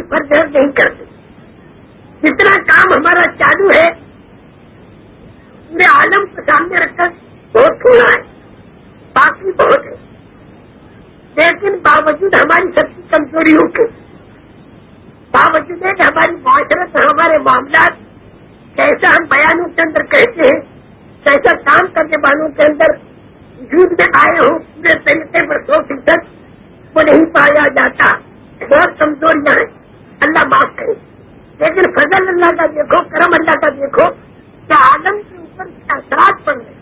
فرض نہیں کرتے. جتنا کام ہمارا چالو ہے پورے عالم کو سامنے رکھ کر بہت تھوڑا ہے، باقی بہت ہے. لیکن باوجود ہماری سب کی کمزوریوں کے، باوجود ہے کہ ہماری معاشرت، ہمارے معاملات کیسا ہم بیانوں کے اندر کہتے ہیں، کیسا کام کرنے والوں کے اندر وجود میں آئے ہوں، پورے طریقے پر 100% وہ نہیں پایا جاتا. بہت کمزوریاں ہیں، اللہ معاف کرے. لیکن فضل اللہ کا دیکھو، کرم اللہ کا دیکھو کہ عالم کے اوپر اثرات پڑ گئے.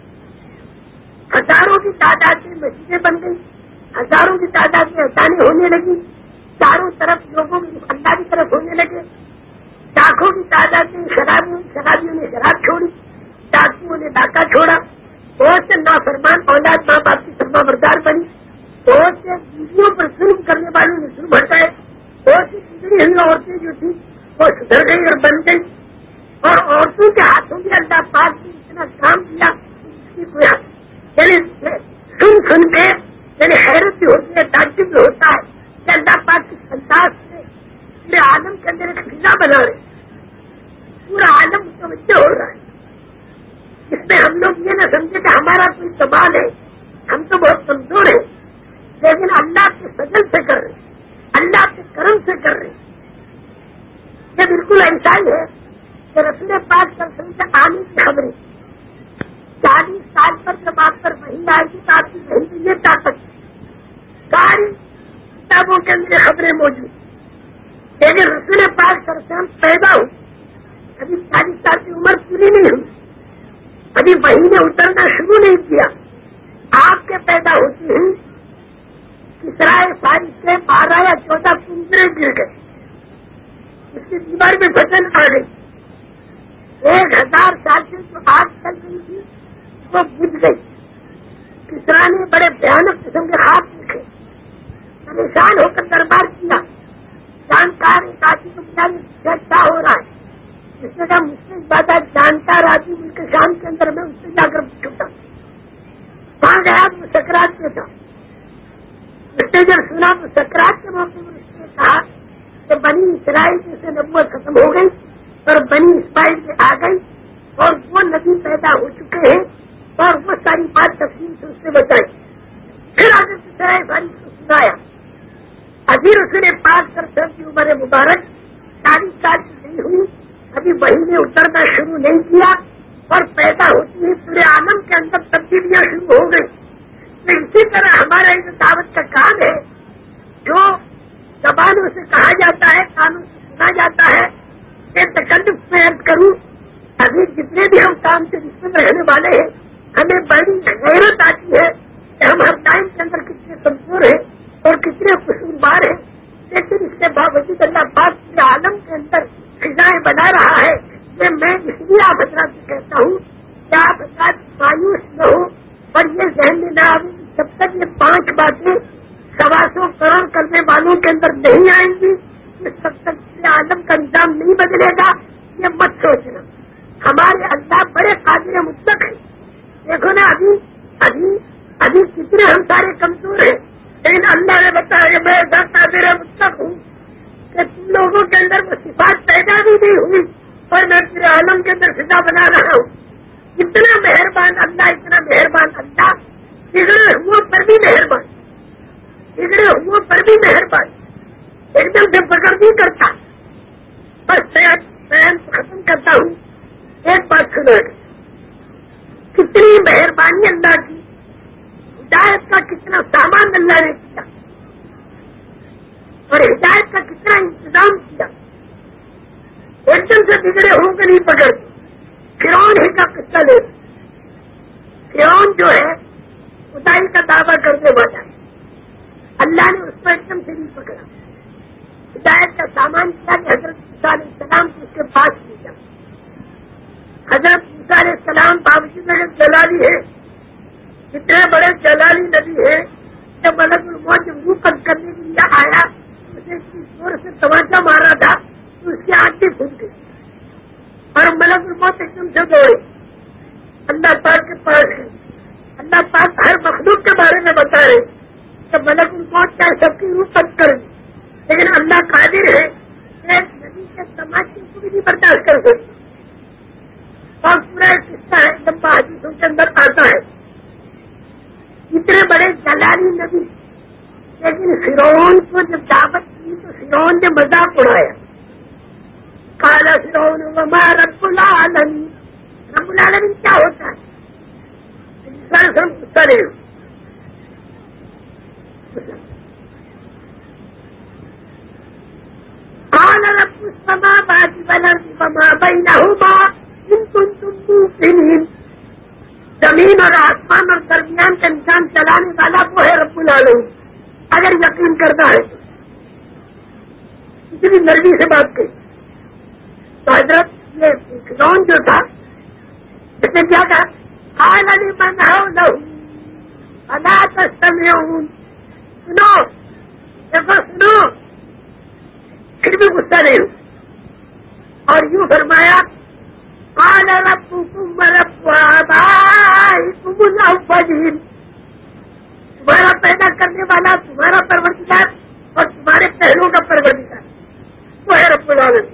ہزاروں کی تعداد میں مسجدیں بن گئی، ہزاروں کی تعداد میں اذانیں ہونے لگی، چاروں طرف لوگوں کی اللہ کی طرف ہونے لگے. لاکھوں کی تعداد میں شرابیوں نے شراب چھوڑی، ڈاکوؤں نے ڈاکہ چھوڑا. بہت سے نافرمان اولاد ماں باپ کی فرما بردار بنی. بہت سے بیویوں پر ظلم کرنے والوں نے ظلم ہٹائے. بہت سی بگڑی ہوئی عورتیں جو تھیں وہ سدھر گئی اور بن گئی. اور عورتوں کے ہاتھوں میں اللہ پاک نے اتنا کام کیا اس کی کوئی یعنی سن کے یعنی حیرت بھی ہوتی ہے، تعجب بھی ہوتا ہے کہ اللہ پاک کی انداز سے پورے عالم کے اندر ایک فضا بنا رہے، پورا عالم متوجہ ہو رہا ہے. اس میں ہم لوگ یہ نہ سمجھے کہ ہمارا کوئی کمال ہے، ہم تو بہت کمزور ہیں، لیکن اللہ کے فضل سے کر رہے، اللہ کے کرم سے کر رہے. یہ بالکل ایسا ہی ہے کہ رسول پاک صلی اللہ علیہ وسلم سے آنے کی خبریں 40 سال پر جب آپ پر وحی آئے گی تو آپ کی وحی کی یہ طاقت ساری کتابوں کے اندر خبریں موجود. لیکن رسول پاک صلی اللہ علیہ وسلم پیدا ہوئی، ابھی 40 سال کی عمر پوری نہیں ہوئی، ابھی وحی نے اترنا شروع نہیں کیا. آپ کے پیدا ہوتی ہیں کسرائے فارس سے 12 یا 14 کنجرے گر گئے، اس کی دیوار میں بچن آ گئی. 1000 سال سے جو آگ چل رہی تھی وہ بجھ گئی. کسرا نے بڑے بھیانک قسم کے خواب دیکھے، پریشان ہو کر دربار کیا. جانکار ایک آدمی کو بلا کیا ہو رہا ہے، اس نے کہا مجھ سے زیادہ جانکار آدمی ملک شام کے اندر میں اس سے جا کر چھوٹا. وہاں گیا وہ سکرات میں تھا. اس نے جب سنا تو سکرات کے موقع پر اس نے کہا کہ بنی اسرائیل کی سے نبوت ختم ہو گئی اور بنی اسرائیل میں آ گئی اور وہ نبی پیدا ہو چکے ہیں اور وہ ساری بات تفصیل سے اس نے بتائی. پھر آگے کسرائے فارس کو سنایا. ابھی رسول پاک سر کی عمر مبارک 40 سال کی نہیں ہوئی، ابھی وحی نے اترنا شروع نہیں کیا اور پیدا ہوتی ہے پورے عالم کے اندر تبدیلیاں شروع ہو گئی. تو اسی طرح ہمارا یہ دعوت کا کام ہے جو زبانوں سے کہا جاتا ہے، کانوں سے سنا جاتا ہے. یہ تکلف میں عرض کروں، ابھی جتنے بھی ہم کام سے رشتے میں رہنے والے ہیں ہمیں بڑی غیرت آتی ہے کہ ہم ہر ٹائم کے اندر کتنے کمزور ہیں اور کتنے قصوروار ہیں. لیکن اس کے باوجود اللہ پاک پورے عالم کے اندر فضائیں بنا رہا ہے. میں اس لیے آپ حضرات سے کہتا ہوں کہ آپ حضرات مایوس نہ ہو اور یہ ذہن میں نہ آئے جب تک یہ 5 باتیں 125 کروڑ کرنے والوں کے اندر نہیں آئیں گی اس تب تک پورے عالم کا نظام نہیں بدلے گا. یہ مت سوچنا، ہمارے اللہ بڑے قادر مطلق ہیں. دیکھو نا ابھی کتنے ہم سارے کمزور ہیں، لیکن اللہ نے بتایا میں ایسا قادر مطلق ہوں کہ تم لوگوں کے اندر وہ صفات پیدا بھی نہیں ہوئی اور میں پورے عالم کے اندر فضا بنا رہا ہوں. اتنا مہربان اللہ، اتنا مہربان اللہ، بگڑے ہوا پر بھی مہربان، بگڑے ہوا پر بھی مہربان، ایک دم سے پکڑ نہیں کرتا. بس بیان ختم کرتا ہوں. ایک بات سنو، کتنی مہربانی اللہ کی، ہدایت کا کتنا سامان اللہ نے کیا اور ہدایت کا کتنا انتظام کیا. ایک دم سے بگڑے ہوں کے نہیں پکڑتے. فرعون ہی کا قصہ لے، فرعون جو ہے خدائی کا دعویٰ کرنے والا ہے، اللہ نے اس کو ایک دم سے نہیں پکڑا. ہدایت کا سامان کیا کہ حضرت موسیٰ علیہ السلام کو اس کے پاس بھیجا. حضرت موسیٰ علیہ السلام باوجود میں جلالی ہے، اتنے بڑے جلالی نبی ہے، جب ملک الموت جب روح قبض کرنے کے لیے آیا اسے اتنی زور سے تماچا مارا تھا تو اس کی آنکھیں پھٹ گئی اور ملک الموت ایک دم سے دوڑے اللہ پاک کے پاس گئی. اللہ پاک ہر مخلوق کے بارے میں بتا رہے کہ ملک الموت کا سب کی روح قبض کر دی لیکن اللہ قادر ہے ایک نبی کے تماشے کو بھی نہیں برداشت کر سکتے. اور پورا ایک قصہ ہے لمبا حدیثوں کے اندر آتا ہے. اتنے بڑے جلالی نبی لیکن فرعون کو جب دعوت کی تو فرعون نے مذاق اڑایا. قال فرعون وما رب العالمین. رب العالمین کیا ہوتا ہے؟ غصہ نہیں. قال رب السماوات والارض وما بينهما ان كنتم موقنين. زمین اور آسمان اور درمیان کا نظام چلانے والا وہ ہے رب العالمین اگر یقین کرنا ہے تو. اتنی نرمی سے بات کہی تو حضرت یہ فرعون جو تھا اس نے کیا کہا؟ قال لمن حوله الا تستمعون. سنو دیکھو سنو. پھر بھی غصہ نہیں ہو. اور یوں فرمایا قال ربكم ورب آبائكم الاولين. تمہارا پیدا کرنے والا تمہارا پروردگار اور تمہارے پہلوں کا پروردگار وہ ہے رب العالمین.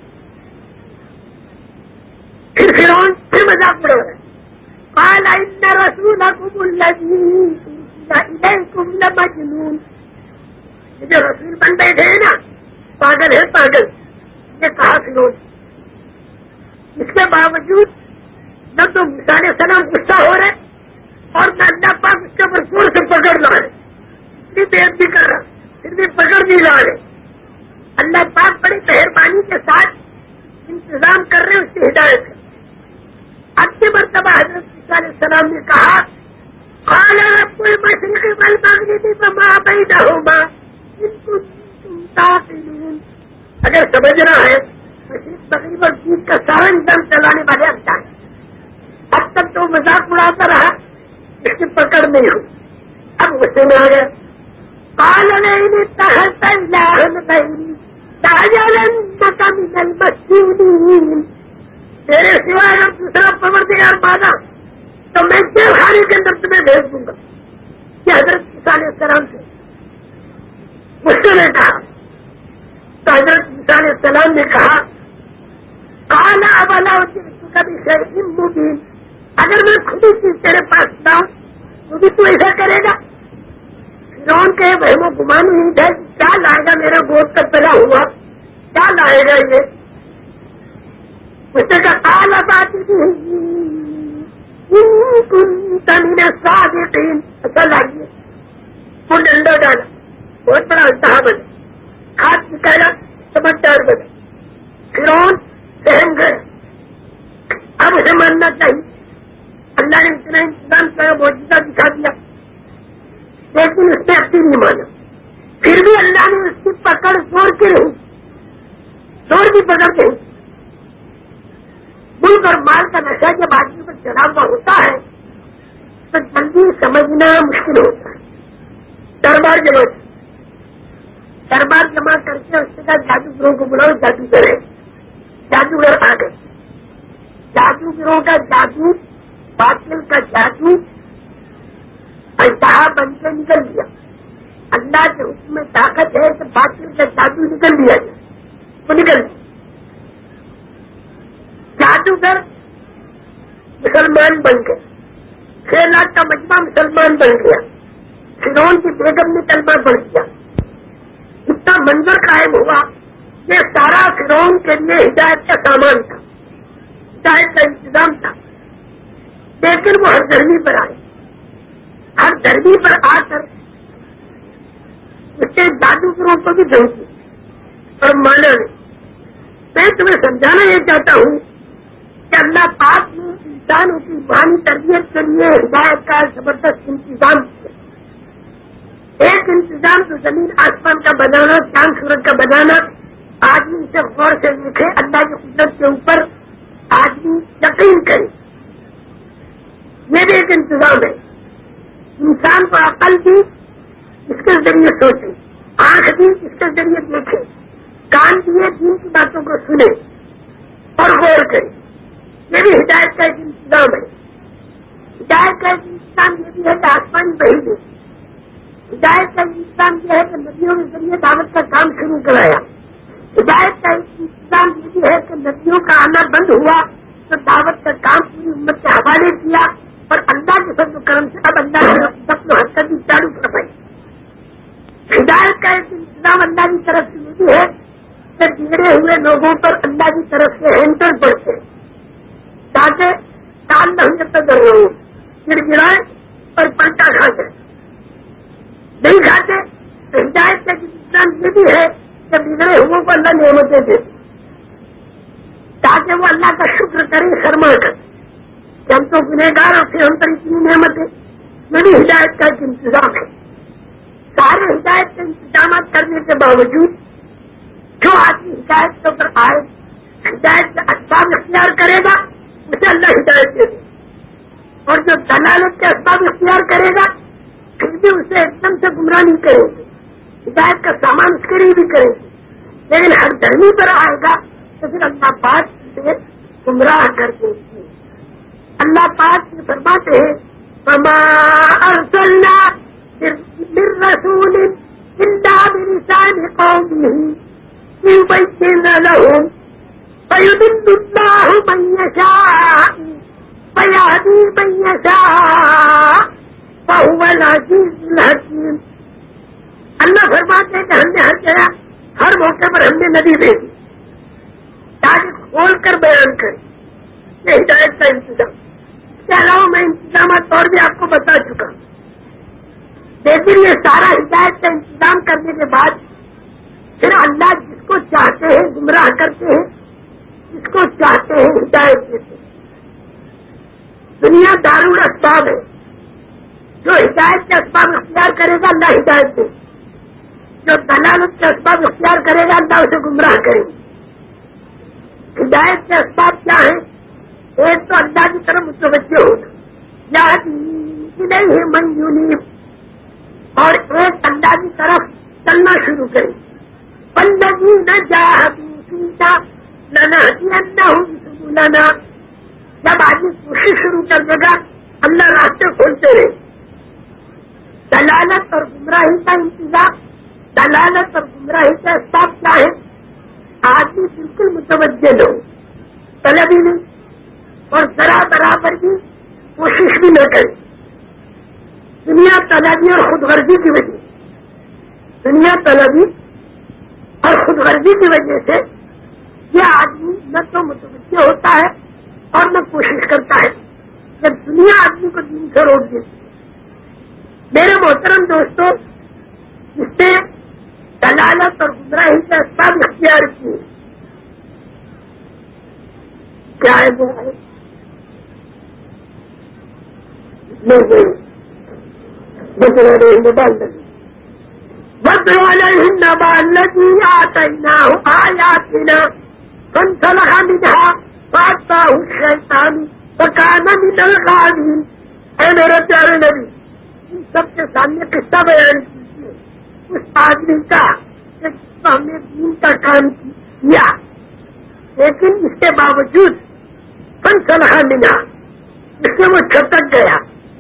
پھر فرعون پھر مذاق اڑا رہا ہے. قال ان رسولكم الذي ارسل اليكم لمجنون. یہ جو رسول بن بیٹھے ہیں نا پاگل ہے پاگل. یہ کہا فرعون. اس کے باوجود نہ تو موسیٰ علیہ السلام غصہ ہو رہے اور نہ اللہ پاک اس کے اوپر زور سے پکڑ لا رہے. اتنی دیر بھی کر رہا پھر بھی پکڑ نہیں لا رہے. اللہ پاک بڑی مہربانی کے ساتھ انتظام کر رہے اس کی ہدایت سے. اگلی مرتبہ حضرت موسیٰ علیہ السلام نے کہا قال رب المشرق والمغرب وما بينهما ان كنتم تعقلون. اگر سمجھنا ہے مشرق مغرب اور بیچ کا سارا نظام چلانے والے اللہ ہے. اب تک تو مذاق اڑاتا رہا اس کی پکڑ نہیں ہوئی. اب غصے میں آ گیا. قال لئن اتخذت إلها غيري لأجعلنك من المسجونين. تیرے سوا اگر دوسرا پروردگار مانا تو میں جیل خانے کے اندر تمہیں بھیج دوں گا. یہ حضرت موسیٰ علیہ السلام سے غصے نے کہا. تو حضرت موسیٰ علیہ السلام نے کہا قال اولا جئتك بشيء مبين. اگر میں خود ہی چیز تیرے پاس لاؤں تو بھی تو ایسا کرے گا. فرعون کے وہم و گمان نہیں تھا کیا لائے گا میرے گود کا پیدا ہوا کیا لائے گا یہ. اس نے کہا قال باتنی ان كنت من الصادقين. اچھا لائیے وہ ڈنڈا ڈالا بہت بڑا انتہا بنا. ہاتھ نکالا سمجھدار بنا. فرعون سہم گئے. اب اسے ماننا چاہیے. اللہ نے اتنا انتظام کیا معجزہ دکھا دیا لیکن اس نے اپنی نہیں مانا. پھر بھی اللہ نے اس کی پکڑ زور کی رہی. زور کی پکڑ نہیں. ملک اور مال کا نشہ جب آدمی پر چڑھا ہوا ہوتا ہے تو جلدی سمجھنا مشکل ہوتا ہے. دربار جمع کر کے اس کے بعد جادوگروں کو بلاؤ جادوگر ہے. جادوگر آ گئے. جادوگروں کا جادو باطل کا جادو انتہا بن کے نکل گیا. اللہ کے حکم میں طاقت ہے کہ باطل کا جادو نکل دیا جائے. وہ نکل گیا. جادوگر مسلمان بن گئے. 6 لاکھ کا مجمع مسلمان بن گیا. فرعون کی بیگم نے کلمہ پڑھ دیا. اتنا منظر قائم ہوا. یہ سارا فرعون کے لیے ہدایت کا سامان تھا ہدایت کا انتظام تھا. لیکن وہ ہر دھرمی پر آئے. ہر دھرمی پر آ کر اس کے جادوگروں کو بھی دھمکی اور مانا نہیں. میں تمہیں سمجھانا یہ چاہتا ہوں کہ اللہ پاک نے انسانوں کی روحانی تربیت کے لیے ہدایت کا زبردست انتظام کیا. ایک انتظام تو زمین آسمان کا بنانا چاند سورج کا بنانا. آدمی سے غور سے دیکھے اللہ کی قدرت کے اوپر آدمی یقین کرے. یہ بھی ایک انتظام ہے. انسان کو عقل دی اس کے ذریعے سوچے. آنکھ دی اس کے ذریعے دیکھے. کان دیے دین کی باتوں کو سنے اور غور کرے. یہ بھی ہدایت کا ایک انتظام ہے. ہدایت کا ایک انتظام یہ بھی ہے کہ آسمان وہی دے. ہدایت کا انتظام یہ ہے کہ ندیوں کے ذریعے دعوت کا کام شروع کرایا. ہدایت کا انتظام یہ بھی ہے کہ ندیوں کا آنا بند ہوا تو دعوت کا کام پوری امت کے حوالے کیا اور اللہ کے فضل و کرم سے اب اللہ نے اپنا حرکت بھی چالو کروائی. ہدایت کا ایک انتظام اللہ کی طرف سے یہ بھی ہے کہ بگڑے ہوئے لوگوں پر اللہ کی طرف سے ہینڈل پڑتے تاکہ کام نہ گڑ گڑائے اور پلٹا کھا جائے. نہیں کھاتے تو ہدایت کا انتظام یہ بھی ہے کہ بگڑے ہوئے کو اللہ نعمتیں دے تاکہ وہ اللہ کا شکر کریں شرما کر کہ ہم تو گنہگار اور پھر ہم پر اتنی نعمتیں. میری ہدایت کا ایک انتظام ہے. سارے ہدایت کے انتظامات کرنے کے باوجود جو آدمی ہدایت کے اوپر آئے ہدایت کا اسباب اختیار کرے گا اسے اللہ ہدایت دے گا اور جو دلالت کے اسباب اختیار کرے گا پھر بھی اسے ایک دم سے گمراہ نہیں کریں گے. ہدایت کا سامان اس کے لیے بھی کریں گے لیکن ہر دھرمی پر آئے گا تو پھر اللہ پاک سے گمراہ کر دیں گے. اللہ پاک سے فرماتے ہیں وما ارسلنا من رسول الا بلسان قومه ليبين لهم فيضل الله من يشاء ويهدي من يشاء وهو العزيز الحكيم. اللہ فرماتے ہیں کہ ہم نے ہر جگہ ہر موقع پر ہم نے نبی بھیجی تاکہ کھول کر بیان کریں. یہ ہدایت کا انتظام. اس کے علاوہ میں انتظامات اور بھی آپ کو بتا چکا ہوں لیکن یہ سارا ہدایت کا انتظام کرنے کے بعد پھر اللہ جس کو چاہتے ہیں گمراہ کرتے ہیں جس کو چاہتے ہیں ہدایت دیتے ہیں. دنیا دارالاسباب ہے. جو ہدایت کے اسباب اختیار کرے گا اللہ ہدایت دے جو دلالت کے اسباب اختیار کرے گا اللہ اسے گمراہ کرے گا. ہدایت کے اسباب کیا ہیں؟ ایک تو اللہ کی طرف متوجہ ہونا یا من یونیب اور ایک اللہ کی طرف چلنا شروع کرے. بندگی نہ جاہدینا لنہدینہم جب آدمی کوشش شروع کر دے گا اللہ راستے کھولتے رہے. دلالت اور گمراہی کا انتظام. دلالت اور گمراہی کا اسباب کیا ہے؟ آدمی بالکل متوجہ نہ ہو طلب ہی نہیں اور ذرا برابر بھی کوشش بھی نہ کرے. دنیا طلبی اور خود غرضی کی وجہ دنیا طلبی اور خود غرضی کی وجہ سے یہ آدمی نہ تو متوجہ ہوتا ہے اور نہ کوشش کرتا ہے. جب دنیا آدمی کو دین سے روک دیتی. میرے محترم دوستوں جس نے دلالت اور گمراہی کے اسباب اختیار کیے کیا ہے وہ ہے نبأ الذی آتیناہ آیاتنا فانسلخ منها فأتبعه الشیطان فکان من الغاوین. اے میرے پیارے نبی ان سب کے سامنے قصہ بیان کیجیے اس آدمی کا جس کو ہم نے دین کا کام کیا لیکن اس کے باوجود فانسلخ منها اس سے وہ چھٹک گیا.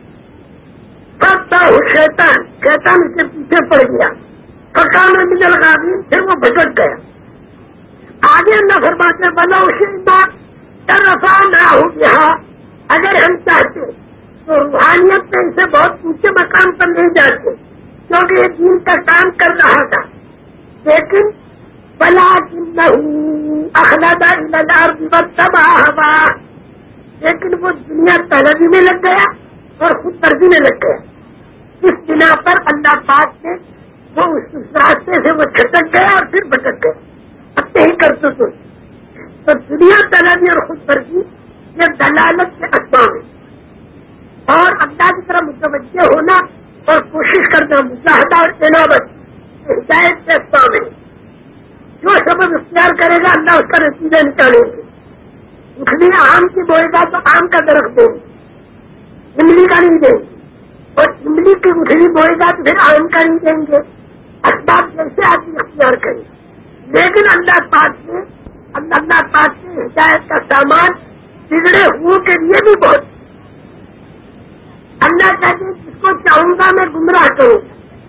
شیطان اس کے پیچھے پڑ گیا. فکان من الغاوین پھر وہ بھٹک گیا. آگے اللہ فرماتے بلو شئنا لرفعناہ بہا اگر ہم چاہتے تو روحانیت میں اسے بہت اونچے مقام پر نہیں جاتے کیونکہ یہ دین کا کام کر رہا تھا لیکن ولکنہ اخلد الی الارض واتبع ہواه لیکن وہ دنیا طلبی میں لگ گیا اور خود غرضی میں لگ گیا. اس بنا پر اللہ پاک نے وہ اس راستے سے وہ چھٹک گیا اور پھر بھٹک گیا. اب نہیں کرتے تو دنیا طلبی اور خود غرضی یہ دلالت کے اسباب ہیں اور اللہ کی طرف متوجہ ہونا اور کوشش کرنا مجاہدہ اور عنابت ہدایت کے اسباب ہیں. جو سبب اختیار کرے گا اللہ اس کا نتیجہ نکالیں گے. اٹھنی آم کی بوئے گا تو آم کا درخت دیں گے املی کا نہیں دیں گے اور املی کی اٹھنی بوئے گا تو پھر آم کا نہیں دیں گے. اسباب جیسے آدمی اختیار کریں لیکن اللہ پاک نے ہدایت کا سامان بگڑے ہوئے کے لیے بھی بہت اللہ کہتے ہیں جس کو چاہوں گا میں گمراہ کروں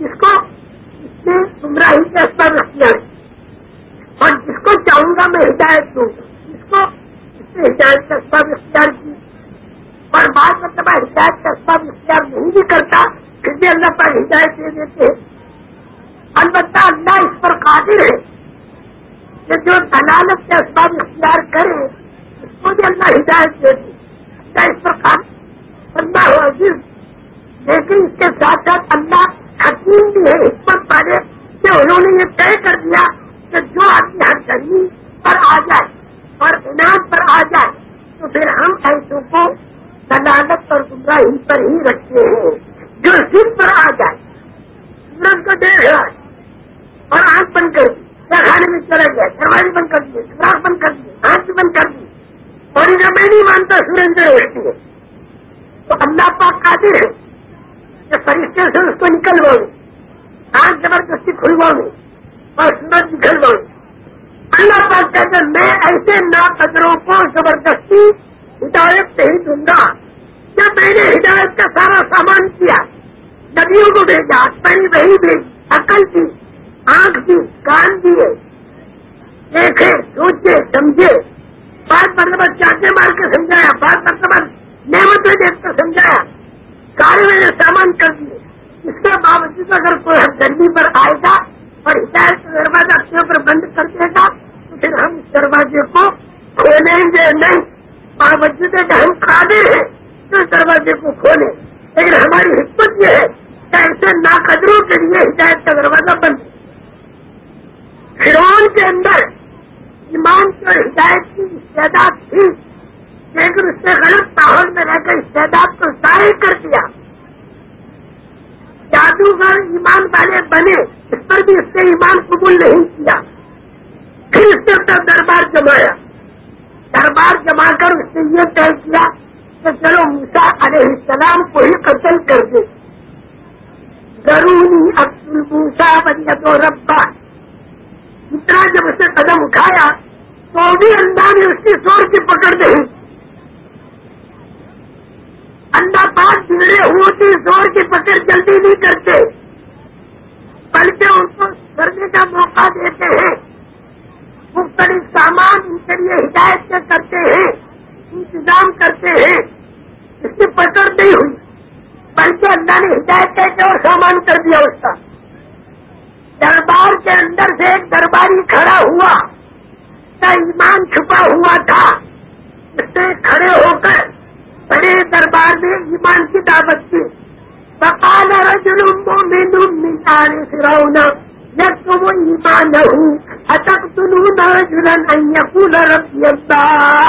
جس کو اس نے گمراہی کے اسباب اختیار کی اور جس کو چاہوں گا میں ہدایت دوں گا، جس کو اس نے ہدایت کا اسباب اختیار کی اور بعض مرتبہ ہدایت کا اسباب اختیار نہیں بھی کرتا پھر بھی اللہ پر ہدایت دے دیتے ہیں۔ البتہ اللہ اس پر قادر ہے کہ جو دلالت کے اسباب اختیار کرے اس کو بھی اللہ ہدایت دے دے، اللہ اس پر قادر، اللہ عزیز۔ لیکن اس کے ساتھ ساتھ اللہ حکیم بھی ہے، حکمت والے کہ انہوں نے یہ طے کر دیا کہ جو آدمی ہر گرمی پر آ جائے اور انعام پر آ جائے تو پھر ہم ایسوں کو دلالت اور گمراہی پر ہی رکھتے ہیں۔ جو ضد پر آ جائے، سورج کو دیکھ رہا ہے اور آنکھ بند کر دی یا کھانے میں چلا گیا، دروازے بند کر دیے، سوراخ بند کر دیے، آنکھ بند کر دی اور انہیں میں نہیں مانتا سورج سے روشنی ہے، تو اللہ پاک قادر ہے کہ فرشتے سے اس کو نکلواؤں، آنکھ زبردستی کھلواؤں اور سورج نکلواؤں۔ اللہ پاک کہتے ہیں میں ایسے ناقدروں کو زبردستی ہدایت نہیں دوں گا۔ جب میں نے ہدایت کا سارا سامان کیا، نبیوں کو بھیجا، پہلی وہی بھیجی، عقل دی، آنکھ دی، کان دیے، دیکھے، سوچے، سمجھے، بعض مرتبہ چاٹے مار کے سمجھایا، بعض مرتبہ نعمت میں دیکھ کر سمجھایا، سارے میں نے سامان کر دیے۔ اس کے باوجود اگر کوئی ہم گرمی پر آئے گا اور ہدایت کا دروازہ اپنے اوپر بند کر دے گا تو پھر ہم اس دروازے کو کھولیں گے نہیں، باوجود ہے کہ ہم قادر ہیں تو اس دروازے کو کھولیں، لیکن ہماری حکمت یہ ہے کہ ایسے ناقدروں کے لیے ہدایت کا دروازہ بند۔ فرعون کے اندر ایمان کی اور ہدایت کی استعداد تھی لیکن اس نے غلط ماحول میں رہ کر استعداد کو ضائع کر دیا۔ جادوگر ایمان والے بنے، اس پر بھی اس نے ایمان قبول نہیں کیا، پھر اس نے اپنا دربار جمایا، دربار جما کر اس نے یہ طے کیا کہ چلو موسیٰ علیہ السلام کو ہی قتل کر دے، ضروری اقتل موسیٰ ولیدعو ربہ۔ اتنا جب اس نے قدم اٹھایا تو بھی اللہ نے اس کی زور کی پکڑ نہیں۔ اللہ پاک بگڑے ہوئے کی زور کی پکڑ جلدی نہیں کرتے بلکہ ان کو کرنے کا موقع دیتے ہیں، مختلف سامان ان کے لیے ہدایت سے کرتے ہیں، انتظام کرتے ہیں۔ اس کی پکڑ نہیں ہوئی بلکہ اللہ نے ہدایت کر کے اور سامان کر دیا۔ اس کا دربار کے اندر سے ایک درباری کھڑا ہوا، اس کا ایمان چھپا ہوا تھا، اس نے کھڑے ہو کر بڑے دربار میں ایمان کی دعوت کی۔ فقال رجل مؤمن من آل فرعون يكتم ایمانه اتقتلون رجلا ان يقول ربي الله۔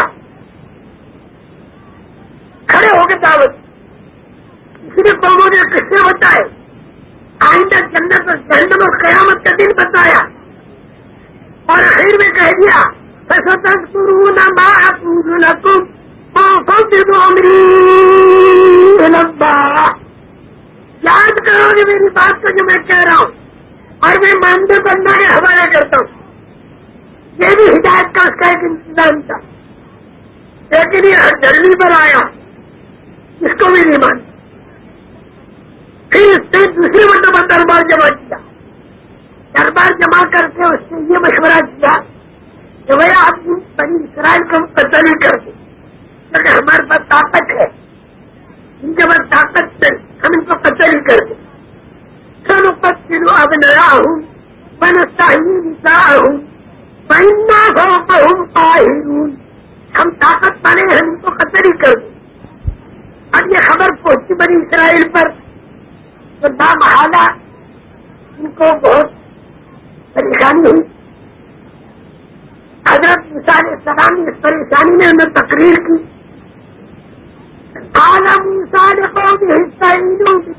کھڑے ہو کے دعوت، اس لیے قوموں نے قصے بتائے، آئندہ جنت اور جہنم اور قیامت کا دن بتایا اور آخر میں کہہ دیا فستذكرون ما اقول لكم وافوض امری الى الله۔ یاد کرو گے میری بات کو جو میں کہہ رہا ہوں اور میں مانتے بندہ کے حوالے کرتا ہوں۔ یہ بھی ہدایت کا اس کا ایک انتظام تھا، لیکن یہ ہر جلدی پر آیا، اس کو بھی نہیں مانتا۔ پھر اس نے دوسری مرتبہ دربار جمع کیا، دربار جمع کر کے اس نے یہ مشورہ کیا کہ بھائی آپ بنی اسرائیل کو قتل ہی کر دیں کیونکہ ہمارے پاس طاقت ہے، ان کے پاس طاقت نہیں، ہم ان کو قتل ہی کر دیں۔ سنقتل ابناءهم ونستحيي نساءهم وإنا فوقهم قاهرون۔ ہم طاقت پانے ہم ان کو قتل ہی کر دیں۔ اب یہ خبر پہنچی بنی اسرائیل پر تو بامحالہ ان کو بہت پریشانی ہوئی۔ حضرت موسیٰ علیہ السلام نے اس پریشانی میں انہیں تقریر کی، قال موسیٰ لقومه استعینوا باللہ۔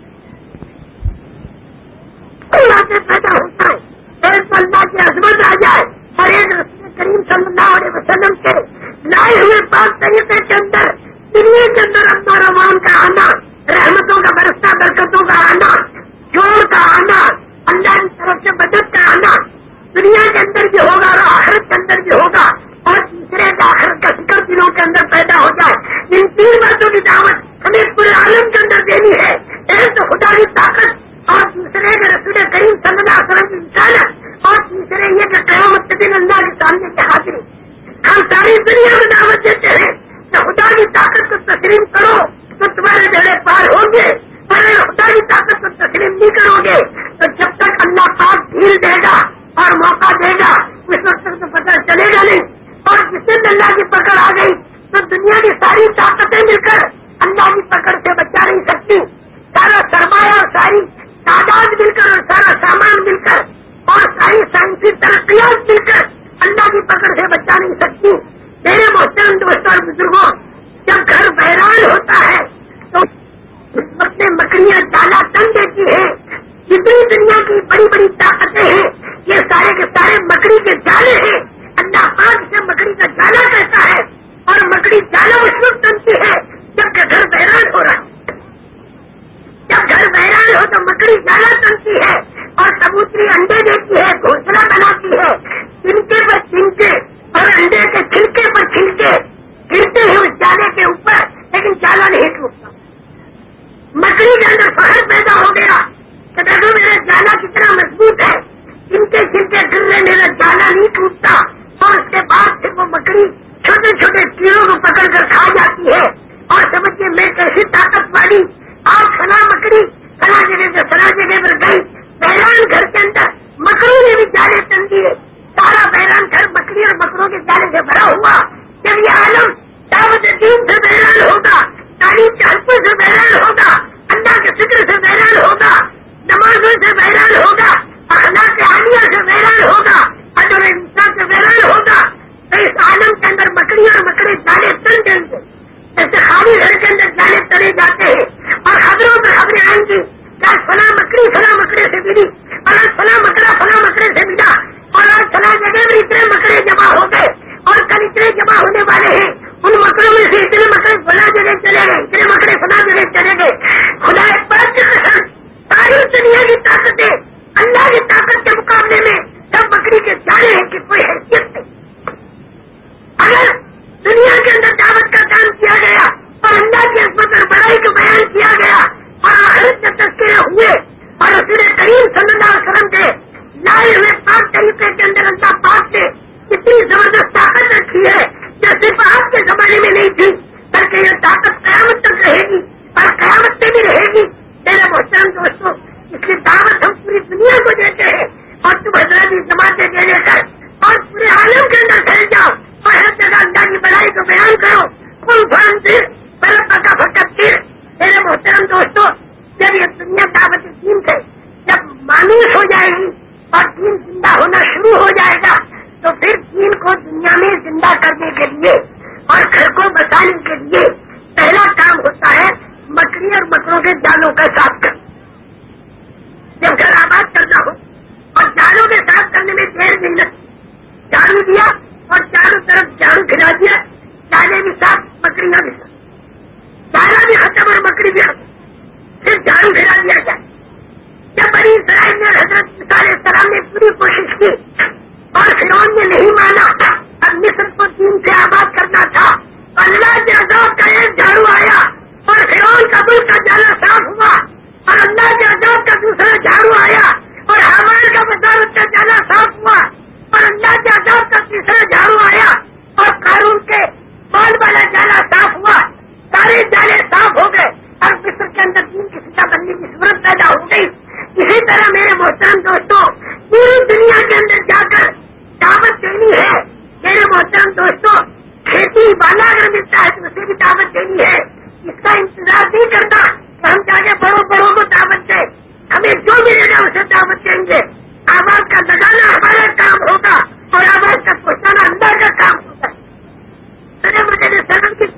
اللہ سے پیدا ہوتا ہے ایک اللہ کی عظمت آ جائے اور ایک رسول کریم صلی اللہ علیہ وسلم کے لائے ہوئے پاک طریقے کے اندر دنیا کے اندر امن امان کا آنا، رحمتوں کا برستا، برکتوں کا آنا، جوڑ کا آنا، اللہ کی طرف سے مدد کا آنا دنیا کے اندر بھی ہوگا اور آخرت کے اندر بھی ہوگا، اور تیسرے کا آخرت کا فکر دلوں کے اندر پیدا ہو جائے۔ ان تین باتوں کی دعوت ہمیں پورے عالم کے اندر دینی ہے، ایک تو خدا کی طاقت اور دوسرے کریم صلی اللہ علیہ وسلم کی رسالت، اور تیسرے یہ کہ قیامت کے دن اللہ کے سامنے کی حاضری۔ ہم ساری دنیا میں دعوت دیتے ہیں کہ خدا کی طاقت کو تسلیم کرو تو تمہارے بیڑے پار ہوں گے، اور اگر خدا کی طاقت کو تسلیم نہیں کرو گے تو جب تک اللہ پاک ڈھیل دے گا اور موقع دے گا اس وقت تک تو پتہ چلے گا نہیں۔ اور جس دن اللہ کی پکڑ آ گئی تو دنیا کی ساری طاقتیں مل کر اللہ کی پکڑ سے بچا نہیں سکتی، سارا سرمایہ اور ساری تعداد مل کر اور سارا سامان مل کر اور ساری سائنسی ترقیات مل کر اللہ کی پکڑ سے بچا نہیں سکتی۔ میرے محترم دوستوں اور بزرگوں، جب گھر ویران ہوتا ہے تو اس وقت میں مکڑیاں جالا تن دیتی ہیں۔ جتنی دنیا کی بڑی بڑی طاقتیں ہیں یہ سارے کے سارے مکڑی کے جالے ہیں۔ اللہ پاک سے مکڑی کا جالا کہتا ہے، اور مکڑی جالا اس وقت تنتی ہے جب کہ گھر ویران ہو رہا ہے۔ جب گھر ویران ہو تو مکڑی جالا تنتی ہے اور کبوتری انڈے دیتی ہے، گھونسلہ بناتی ہے، چنکے پر چنکے اور انڈے کے چھلکے پر چھلکے گرتے ہیں اس جالے کے اوپر، لیکن جالا نہیں ٹوٹتا۔ مکڑی کے اندر فخر پیدا ہو گیا کہ دیکھو میرا جالا کتنا مضبوط ہے، چنکے چھلکے گر رہے، میرا جالا نہیں ٹوٹتا۔ اور اس کے بعد پھر وہ مکڑی چھوٹے چھوٹے کیڑوں کو پکڑ کر کھا جاتی ہے، اور سمجھیے میں کیسی طاقت والی۔ آج فلاں مکڑی فلاں جگہ سے فلاں جگہ پر گئی، ویران گھر کے اندر مکڑوں نے بھی جالے تن دیے، سارا ویران گھر مکڑی اور مکڑوں کے جالے سے بھرا ہوا۔ جب یہ عالم دعوت دین سے ویران ہوگا، تعلیم کے حلقوں سے ویران ہوگا، اللہ کے فکر سے ویران ہوگا، نمازوں سے ویران ہوگا، اخلاق عالیہ سے ویران ہوگا، اجر انسان سے ویران ہوگا، تو اس عالم کے اندر مکڑی اور مکڑے جالے تن دیں گے۔ جیسے خالی گھر کے اندر جالے تنے جاتے ہیں اور خبروں پر خبریں آئیں گی کہ فلاں مکڑی فلاں مکڑے سے ملی، اور آج فلاں مکڑا فلاں مکڑے سے ملا، اور آج فلاں جگہ میں اتنے مکڑے جمع ہو گئے، اور کل اتنے جمع ہونے والے ہیں، ان مکڑوں میں سے اتنے مکڑے فلاں جگہ چلے گئے، اتنے مکڑے فلاں جگہ چلے گئے۔ خدا پاک کی قسم ساری دنیا کی طاقتیں اللہ کی طاقت کے مقابلے میں سب مکڑی کے جالے ہیں کہ کوئی حیثیت نہیں۔ اگر دنیا کے اندر دعوت کا کام کیا گیا اور اللہ کی عظمت اور بڑائی کو بیان کیا گیا اور آخرت کے تذکرے ہوئے اور رسول کریم صلی اللہ علیہ وسلم کے لائے ہوئے پاک طریقے کے اندر اللہ پاک نے اتنی زبردست طاقت رکھی ہے جو صرف آپ کے زمانے میں نہیں تھی، بلکہ یہ طاقت قیامت تک رہے گی اور قیامت میں بھی رہے گی۔ میرے محترم دوستوں، اس کی دعوت ہم پوری دنیا کو دیتے ہیں، اور تم حضرت جماعتیں دے لے کر اور پورے عالم کے اندر پھیل جاؤ اور ہر جگہ اللہ کی بڑائی کو بیان کرو۔ کل فن دیر برپا کا فقط دیر۔ میرے محترم دوستوں، جب یہ دنیا دعوت دین سے جب مانوس ہو جائے گی اور دین زندہ ہونا شروع ہو جائے گا تو پھر دین کو دنیا میں زندہ کرنے کے لیے اور گھر کو بچانے کے لیے پہلا کام ہوتا ہے مکڑی اور مکڑوں کے جالوں کا صاف کرنا۔ جب گھر آباد کرنا ہو اور جالوں کے صاف کرنے میں دیر نہیں لگتی، جھاڑو دیا اور چاروں طرف جھاڑو کھلا دیا، جالے بھی صاف مکڑیاں بھی صاف، جالا بھی ختم اور مکڑی بھی ختم، پھر جھاڑو کھلا دیا جائے۔ جب بنی اسرائیل نے حضرت موسیٰ علیہ السلام نے پوری کوشش کی اور فرعون نے نہیں مانا، اب مصر کو دین سے آباد کرنا تھا، اللہ کے عذاب کا ایک جھاڑو آیا اور فرعون کا ملک کا جالا صاف ہوا، اور اللہ کے عذاب کا دوسرا جھاڑو آیا اور حامان کا وزارت کا جالا صاف ہوا، اور اللہ کے عذاب کا تیسرا جھاڑو آیا اور قارون کے مال والا جالا صاف ہوا۔ سارے جالے صاف ہو گئے اور مصر کے اندر دین کی سزا بننے کی صورت پیدا ہو گئی۔ اسی طرح میرے محترم دوستوں، پوری دنیا کے اندر جا کر دعوت دینی ہے۔ میرے محترم دوستوں، کھیتی والا اگر ملتا ہے تو اسے بھی دعوت دینی ہے، اس کا انتظار نہیں کرنا کہ ہم جا کے بڑوں بڑوں کو دعوت دیں، ہمیں جو ملے گا اسے دعوت دیں گے۔ آواز کا لگانا ہمارا کام ہوگا اور آواز کا پہنچانا اللہ کا کام ہوگا۔ سلیمان علیہ السلام سے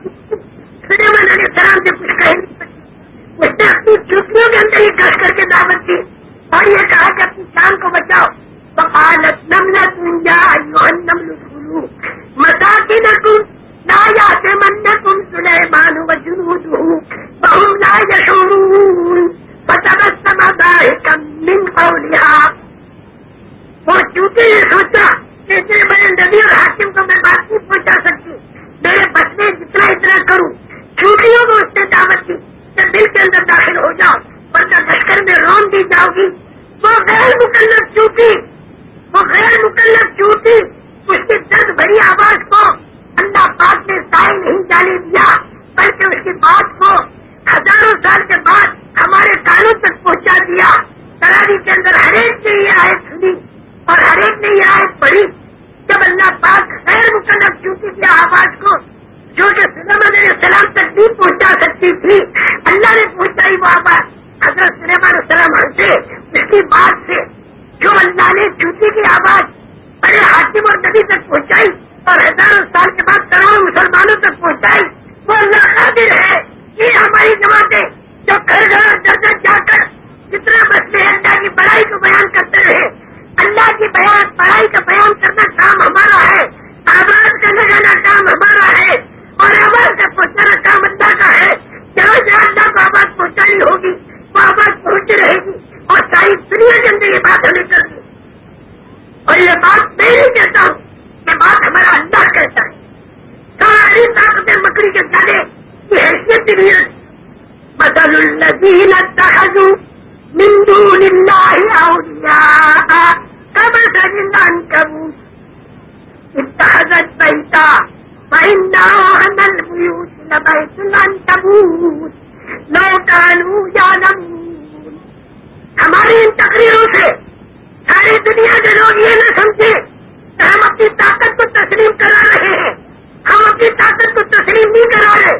کچھ کہہ نہیں سکتی، اس نے اپنی چوٹیوں کے اندر ہی کس کر کے دعوت دی اور یہ کہا کہ اپنی جان کو بچاؤ۔ فقالت نملة يا أيها النمل ادخلوا مساكنكم لا يحطمنكم سليمان وجنوده وهم لا يشعرون فتبسم ضاحكا من قولها۔ وہ چوٹی نے سوچا کہ اتنے بڑے نبی اور حاکم کو میں بات نہیں پہنچا سکتی، میرے بس میں جتنا اتنا کروں۔ چوٹیوں کو اس نے دعوت دی کہ دل کے اندر داخل ہو جاؤ ورنہ لشکر میں رون دی جاؤ گی۔ وہ غیر غیر مکلف چوٹی، وہ غیر مکلف چوٹی، اس کی درد بھری آواز کو اللہ پاک نے سائے نہیں جانے دیا، بلکہ اس کی بات کو ہزاروں سال کے بعد ہمارے کانوں تک پہنچا دیا۔ تراویح کے اندر ہر ایک نے یہ آیت سنی اور ہر ایک نے یہ آیت پڑھی، جب اللہ پاک غیر مکلف چوٹی کی آواز کو جو کہ سلیمان علیہ السلام تک نہیں پہنچا سکتی تھی، اللہ نے پہنچائی وہ آواز حضرت سلیمان علیہ السلام سے، اس کی بات سے جو اللہ نے چوٹی کی آواز بڑے حاکم اور نبی تک پہنچائی اور ہزاروں سال کے بعد کروڑوں مسلمانوں تک پہنچائی، وہ اللہ قادر ہے۔ یہ ہماری جماعتیں جو گھر گھر در در جا کر جتنا مسئلے اللہ کی بڑائی کو بیان کرتے رہے، اللہ کی بڑائی کا بیان کرنا کام ہمارا ہے، آواز کا لگانا کام ہمارا ہے، اور آواز کا پہنچانا کام اللہ کا ہے۔ جہاں جہاں اللہ کو آواز پہنچانی ہوگی وہ آواز پہنچتی رہے گی، اور ساری دنیا کے اندر یہ بات ہمیں کرنی، اور یہ بات میں نہیں کہتا ہوں، یہ بات ہمارا اللہ کہتا ہے۔ ساری طاقت مکڑی کے گلے کی حیثیت بھی نہیں۔ مثل الذین اتخذوا من دون اللہ اولیاء کمثل العنکبوت اتخذت بیتا فإن أوهن البیوت لبیت العنکبوت لو کانوا یعلمون۔ ہماری ان تقریروں سے ساری دنیا کے لوگ یہ نہ سمجھے کہ ہم اپنی طاقت کو تسلیم کرا رہے ہیں، ہم اپنی طاقت کو تسلیم نہیں کرا رہے،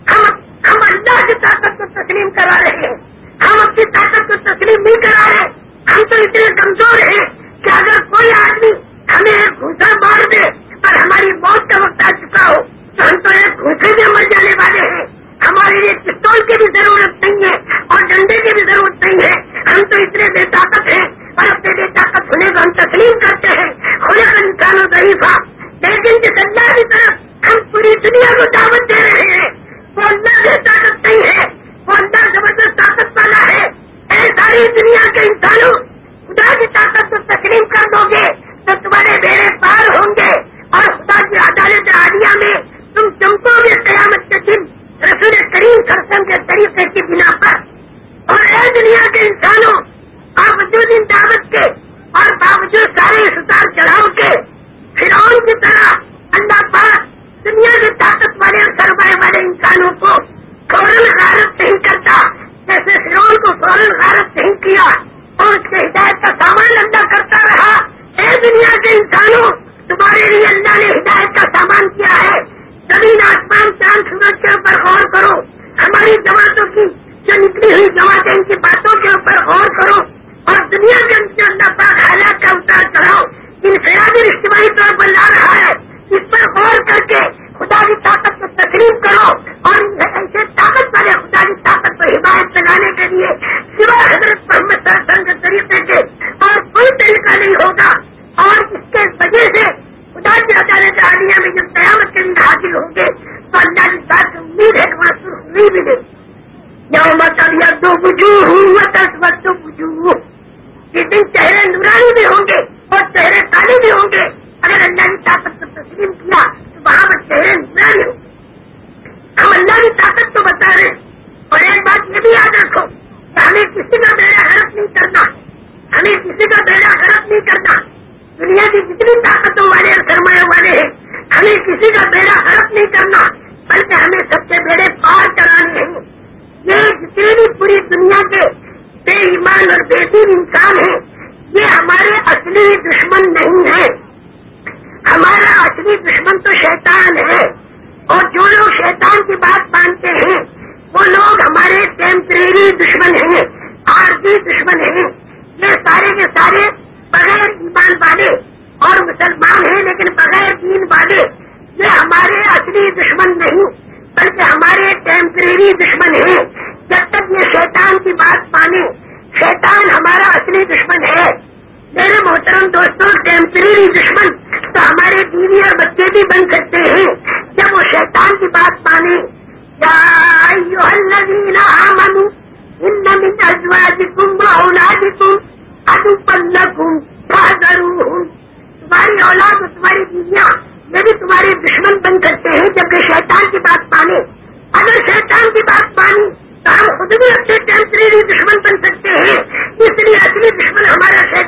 ہم اللہ کی طاقت کو تسلیم کرا رہے ہیں، ہم اپنی طاقت کو تسلیم نہیں کرا رہے۔ ہم تو اتنے کمزور ہیں کہ اگر کوئی آدمی ہمیں ایک گھوسا مار دے اور ہماری موت کا وقت آ چکا ہو تو ہم تو ایک گھوسے میں مر جانے والے ہیں۔ ہمارے لیے پستول کی بھی ضرورت نہیں ہے اور ڈنڈے کی بھی ضرورت نہیں ہے، ہم تو اتنے بے طاقت ہیں، اور اپنے بے طاقت ہونے کو ہم تسلیم کرتے ہیں۔ خلق الانسان ضعیفا، لیکن جس اللہ کی طرف ہم پوری دنیا کو دعوت دے رہے ہیں وہ اللہ سے طاقت نہیں ہے، وہ اللہ زبردست طاقت والا ہے۔ اے ساری دنیا کے انسانوں، خدا کی طاقت کو تسلیم کر دو گے تو تمہارے بیڑے پار ہوں گے، اور خدا کی عدالت عالیہ میں تم چمکو گے قیامت کے دن رسول کریم صلی اللہ علیہ وسلم کے طریقے کی بنا پر۔ اور اے دنیا کے انسانوں، باوجود ان دعوت کے اور باوجود سارے ستار چڑھاؤ کے، فرعون کی طرح اللہ پاک دنیا کے طاقت والے اور سرمایہ والے انسانوں کو فوراً غارت نہیں کرتا، جیسے فرعون کو فوراً غارت نہیں کیا اور اس کے ہدایت کا سامان اللہ کرتا رہا۔ اے دنیا کے انسانوں، تمہارے لیے اللہ نے ہدایت کا سامان کیا ہے۔ زمین آسمان چاند سورج کے اوپر غور کرو، ہماری جماعتوں کی جو نکلی ہوئی جماعتیں ان کی باتوں کے اوپر غور کرو، اور دنیا کے اندر اللہ پاک حالات کا اتار چڑھاؤ انفرادی اجتماعی طور پر لا رہا ہے، اس پر غور کر کے خدا کی طاقت کو تسلیم کرو، اور ایسے طاقت والے خدا کی طاقت کو حمایت لگانے کے لیے سوائے حضرت محمد صلی اللہ علیہ وسلم کے طریقے کے اور کوئی طریقہ نہیں ہوگا۔ اور اس کے وجہ سے خدا کی عدالت عالیہ میں جب قیامت کے دن حاضر ہوں گے تو اللہ کی بات امید ہے کہ وہاں سرخی ملے۔ یوم تبیض وجوہ وتسود وجوہ، جس دن چہرے نورانی بھی ہوں گے اور چہرے کالے بھی ہوں گے۔ اگر اللہ کی طاقت کو تسلیم کیا تو وہاں پر چہرے نورانی ہوں گے۔ ہم اللہ کی طاقت کو بتا رہے ہیں، اور ایک بات یہ بھی یاد رکھو کہ ہمیں کسی کا بیڑا غرق نہیں کرنا، ہمیں کسی کا بیڑا غرق نہیں کرنا۔ دنیا کی جتنی طاقتوں والے اور سرمایہ والے ہیں، ہمیں کسی کا بیڑا غرق نہیں کرنا، بلکہ ہمیں سب کے بیڑے پار کرانے ہیں۔ یہ جتنے بھی پوری دنیا کے بے ایمان اور بے دین انسان ہیں، یہ ہمارے اصلی دشمن نہیں ہے۔ ہمارا اصلی دشمن تو شیطان ہے، اور جو لوگ شیطان کی بات مانتے ہیں وہ لوگ ہمارے ٹیمپریری دشمن ہیں، عارضی دشمن ہیں۔ یہ سارے کے سارے بغیر ایمان والے اور مسلمان ہیں لیکن بغیر دین والے، یہ ہمارے اصلی دشمن نہیں بلکہ ہمارے ٹیمپریری دشمن ہیں۔ جب تک یہ شیطان کی بات مانے، شیطان ہمارا اصلی دشمن ہے۔ میرے محترم دوستوں، ٹیمپریری دشمن تو ہمارے بیوی اور بچے بھی بن سکتے ہیں جب وہ شیطان کی بات مانے۔ یا ایھا الذین آمنوا ان من ازواجکم واولادکم عدوا لکم فاحذروہم، تمہاری اولاد اور تمہاری بیویاں یہ بھی تمہارے دشمن بن سکتے ہیں جبکہ شیطان کی بات مانے۔ اگر شیطان کی بات مانی تو ہم خود بھی اپنے ٹیمپریری دشمن بن سکتے ہیں، اس لیے اصلی دشمن ہمارا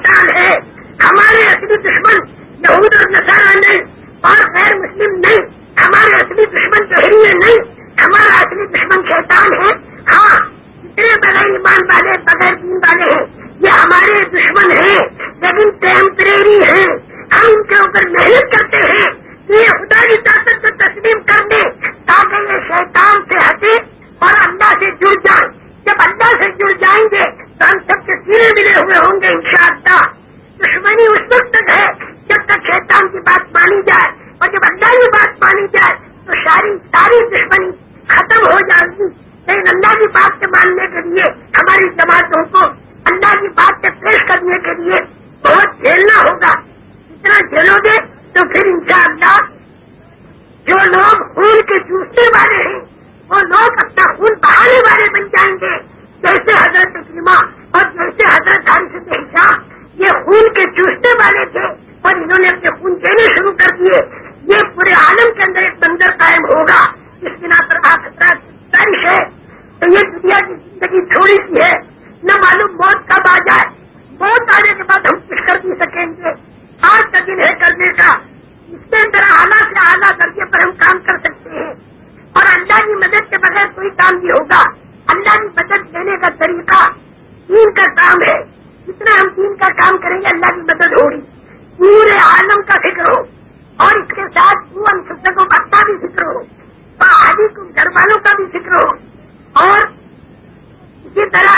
ہمارے اصلی دشمن یہود اور نصارہ نہیں اور غیر مسلم نہیں، ہمارے اصلی دشمن جوہریے نہیں، ہمارا اصلی دشمن شیطان ہے۔ ہاں جتنے بغیر ایمان والے بغیر دین والے ہیں یہ ہمارے دشمن ہیں، لیکن ٹیمپریری ہیں۔ ہم ان کے اوپر محنت کرتے ہیں کہ یہ خدا کی طاقت کو تسلیم کر دیں تاکہ یہ شیطان سے ہٹے اور اللہ سے جڑ جائیں۔ جب اللہ سے جڑ جائیں گے تو ہم سب کے سینے ملے ہوئے ہوں گے انشاءاللہ۔ دشمنی اس وقت تک ہے جب تک شیطان کی بات مانی جائے، اور جب اللہ کی بات مانی جائے تو ساری دشمنی ختم ہو جائے گی۔ لیکن اللہ کی بات کے ماننے کے لیے ہماری جماعتوں کو اللہ کی بات سے پیش کرنے کے لیے بہت جھیلنا ہوگا۔ اتنا جھیلو گے تو پھر انشاءاللہ جو لوگ خون کے چوسنے والے ہیں وہ لوگ اپنا خون بہانے والے بن جائیں گے، جیسے حضرت عکرمہ اور جیسے حضرت حارث بن ہشام یہ خون کے چوسنے والے تھے اور انہوں نے اپنے خون دینے شروع کر دیے۔ یہ پورے عالم کے اندر ایک منظر قائم ہوگا۔ اس بنا پر خطرات بارش ہے تو یہ دنیا کی زندگی تھوڑی سی ہے، نہ معلوم موت کب آ جائے۔ موت آنے کے بعد ہم کچھ کر نہیں سکیں گے۔ آج کا دن ہے کرنے کا، اس کے اندر اعلیٰ سے اعلیٰ درجے پر ہم کام کر سکتے ہیں، اور اللہ کی مدد کے بغیر کوئی کام نہیں ہوگا۔ اللہ کی مدد دینے کا طریقہ دین کا کام ہے۔ جتنا ہم دین کا کام کریں گے اللہ کی مدد ہوگی۔ پورے عالم کا فکر ہو اور اس کے ساتھ وہ انفسکوں کا اپنا بھی فکر ہو، آدھی کو گھر والوں کا بھی فکر ہو، اور اسی طرح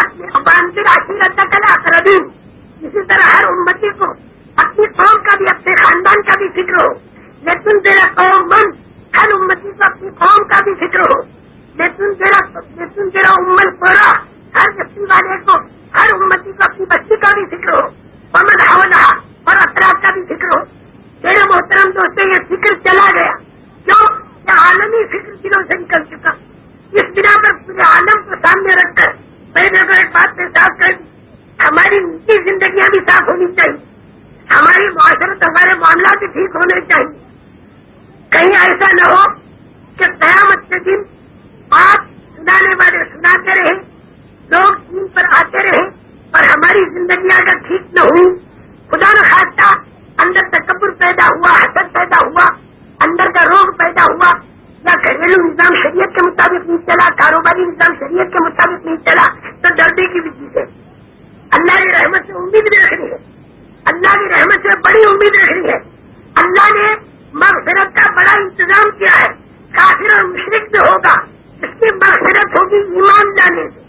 اسی طرح ہر امتی کو اپنی قوم کا بھی اپنے خاندان کا بھی فکر ہو۔ لیکن تیرا قوم من ہر امتی کو اپنی قوم کا بھی فکر ہو، لیکن تیرا امت پورا ہر بستی والے کو ہر امتی کو اپنی بستی کا بھی فکر ہو، امن حولہ اور اطراف کا بھی فکر ہو۔ میرے محترم دوستوں یہ فکر چلا گیا، کیوں؟ یہ عالمی فکر دنوں سے نکل چکا۔ اس بنا پر پورے عالم کو سامنے رکھ کر میں نے ایک بات پہ صاف کر دی، ہماری نجی زندگیاں بھی صاف ہونی چاہیے، ہماری معاشرت ہمارے معاملات بھی ٹھیک ہونے چاہیے۔ کہیں ایسا نہ ہو کہ قیامت کے دن بات سنانے والے سناتے رہے، لوگ دین پر آتے رہے اور ہماری زندگیاں اگر ٹھیک نہ ہوئی، خدا نہ خواستہ اندر تکبر پیدا ہوا، حسد پیدا ہوا، اندر کا روگ پیدا ہوا، یا گھریلو نظام شریعت کے مطابق نہیں چلا، کاروباری نظام شریعت کے مطابق نہیں چلا، تو ڈرنے کی بھی چیز ہے۔ اللہ کی رحمت سے امید بھی رکھنی ہے، اللہ کی رحمت سے بڑی امید رکھنی ہے۔ اللہ نے مغفرت کا بڑا انتظام کیا ہے، کافر اور مشرک جو ہوگا اس کی مغفرت ہوگی ایمان لانے سے،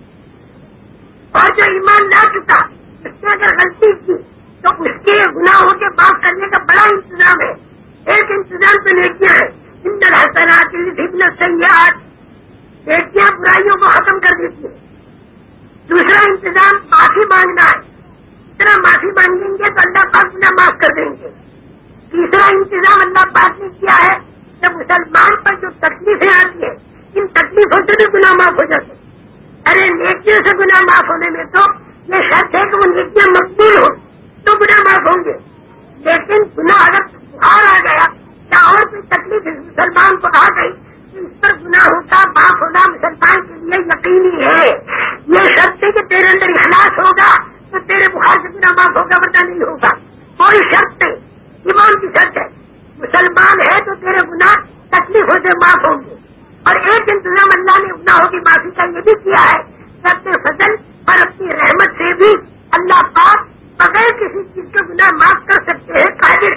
اور جو ایمان لا چکا اس نے اگر غلطی کی تو اس کے گناہوں کے معاف کرنے کا بڑا انتظام ہے۔ ایک انتظام تو نیکیاں ہے، ان الحسنات یذھبن السیئات، نیکیاں برائیوں کو ختم کر دیتی ہے۔ دوسرا انتظام معافی مانگنا ہے، اتنا معافی مانگیں گے تو اللہ پاک گناہ معاف کر دیں گے۔ تیسرا انتظام اللہ پاک نے کیا ہے کہ مسلمان پر جو تکلیفیں آتی ہیں ان تکلیفوں سے بھی گناہ معاف ہو جاتے ہیں۔ ارے نیکیوں سے گناہ معاف ہونے میں تو یہ شرط ہے کہ وہ نیکیاں مقبول ہو تو گناہ معاف ہوں گے، لیکن گناہ اگر بخار آ گیا یا اور کوئی تکلیف اس مسلمان کو آ گئی تو اس پر گناہوں کا معاف ہونا مسلمان کے لیے یقینی ہے۔ یہ شرط ہے کہ تیرے اندر اخلاص ہوگا تو تیرے بخار سے گناہ معاف ہوگا، ورنہ نہیں ہوگا۔ کوئی شرط نہیں، ایمان کی شرط ہے، مسلمان ہے تو تیرے گناہ تکلیفوں سے معاف ہوں گے۔ اور ایک انتظام اللہ نے گناہوں کی معافی کا یہ بھی کیا ہے کہ اپنے فضل اور اپنی رحمت سے بھی اللہ پاک بغیر کسی چیز کے گناہ معاف کر سکتے ہیں، قادر۔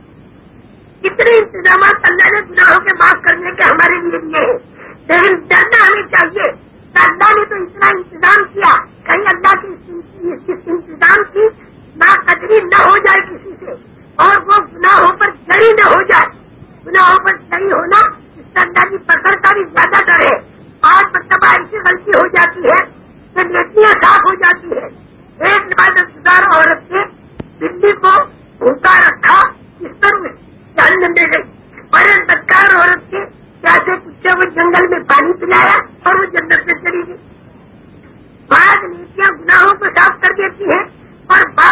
اتنے انتظامات اللہ نے گناہوں کے معاف کرنے کے ہمارے لیے دیے ہیں، لیکن ڈرنا ہمیں چاہیے کہ اللہ نے تو اتنا انتظام کیا، کہیں اللہ کی اس انتظام کی ناقدری نہ ہو جائے کسی سے اور وہ گناہوں پر جری نہ ہو جائے۔ گناہوں پر جری ہونا اس سے اللہ کی پکڑ کا بھی زیادہ ڈر ہے۔ آج مرتبہ ایسی غلطی ہو جاتی ہے کہ نیکیاں صاف ہو جاتی ہے۔ ایک عبادت گزار عورت نے بلی کو بھوکا رکھا، اس پر جہنم میں گئی، اور ایک بدکار عورت کے پیاسے کتے کو جنگل میں پانی پلایا اور وہ جنت میں چلی گئی۔ بعض نیکیاں گناہوں کو صاف کر دیتی ہیں اور بعض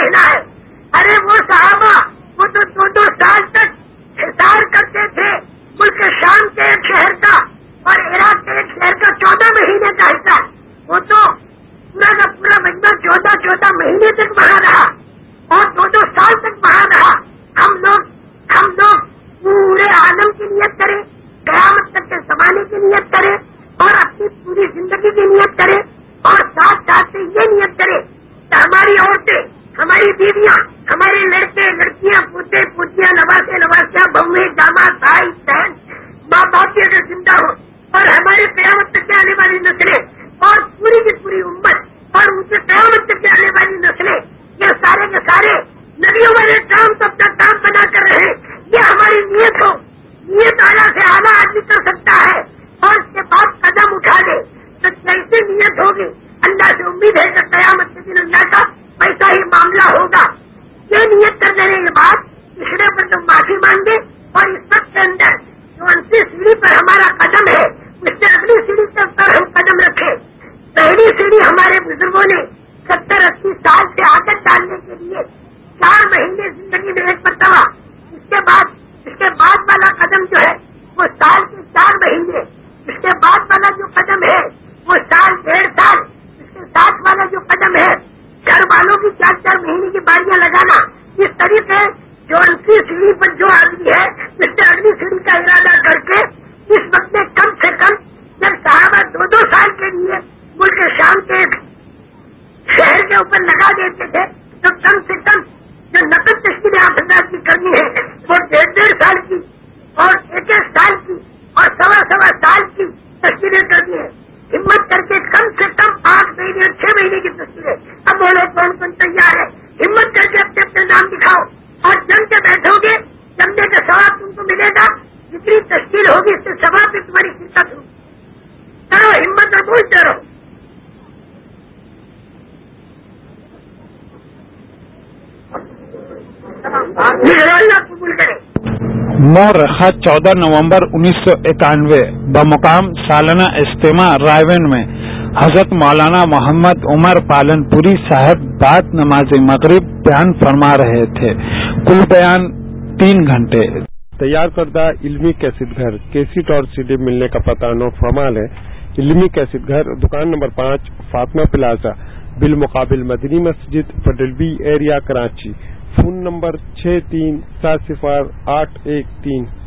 رہنا ہے. ارے وہ صحابہ وہ تو 2 سال تک حصار کرتے تھے ملک شام کے ایک شہر کا اور عراق کے ایک شہر کا 14 مہینے کا حصار. وہ تو پورا کا پورا مجمع 14 مہینے تک وہاں رہا اور 2 سال تک وہاں رہا. ہم لوگ پورے عالم کی نیت کریں, قیامت تک کے زمانے کی نیت کریں اور اپنی پوری زندگی کی نیت کریں اور ساتھ ساتھ یہ نیت کریں کہ ہماری عورتیں, ہماری بیویاں, ہمارے لڑکے لڑکیاں, پوتے پوتیاں, نواسے نواسیاں, بہویں داماد بھائی بہن, ماں باپ بھی اگر زندہ ہو اور ہمارے قیامت تک کے آنے والی نسلیں اور پوری کی پوری امت اور ان کے قیامت تک کے آنے والی نسلیں, یہ سارے کے سارے نبیوں والے کام تو اپنا کام بنا کر رہے. یہ ہماری نیت ہو. نیت اعلیٰ سے اعلیٰ آدمی کر سکتا ہے اور اس کے بعد قدم اٹھا دے تو جیسی نیت ہوگی اللہ سے امید ہے کہ قیامت کے دن اللہ کا ویسا ہی معاملہ ہوگا. یہ نیت کر لینے کے بعد پچھڑے پر تو معافی مانگے اور اس وقت کے اندر جو 29 سیڑھی پر ہمارا قدم ہے اس سے اگلی سیڑھی پر ہم قدم رکھیں. پہلی سیڑھی ہمارے بزرگوں نے 70-80 سال سے عادت ڈالنے کے لیے 4 مہینے زندگی میں ایک مرتبہ, اس کے بعد والا قدم جو ہے وہ سال کے 4 مہینے, اس کے بعد والا جو قدم ہے وہ سال 1.5 سال, اس کے ساتھ والا جو قدم ہے گھر والوں کی 4 مہینے کی باریاں لگانا. اس طریقے جو 29 سیڑھی پر جو آدمی ہے اس سے اگلی سیڑھی کا ارادہ کر کے اس وقت میں کم سے کم جب صحابہ 2 سال کے لیے ملک شام کے شہر کے اوپر لگا دیتے تھے تو کم سے کم جو نقد تشکیل 8,000 کی کرنی ہے وہ 1.5 سال کی اور 1 سال کی اور 1.25 سال کی تشکیلیں کرنی ہے. ہمت کر کے کم سے کم 8 مہینے اور 6 مہینے کی تشکیلیں. اب وہ لوگ کون تیار ہے؟ ہمت کر کے اپنے نام دکھاؤ اور جم کے بیٹھو گے, جمنے کا ثواب تم کو ملے گا. جتنی تشکیل ہوگی اس سے ثواب بھی تمہاری شرکت ہوگی. کرو ہمت اور بولتے رہو. قبول کرے. مورخہ 14 نومبر 1991 بمقام سالانہ اجتماع رائے میں حضرت مولانا محمد عمر پالن پوری صاحب بعد نماز مغرب بیان فرما رہے تھے. کل بیان 3 گھنٹے. تیار کردہ علمی کیسٹ گھر کیسٹ اور سی ڈی ملنے کا پتہ نو فرمال ہے. علمی کیسٹ گھر دکان نمبر 5 فاطمہ پلازا بالمقابل مدنی مسجد پڈلبی ایریا کراچی. Phone number 6370 813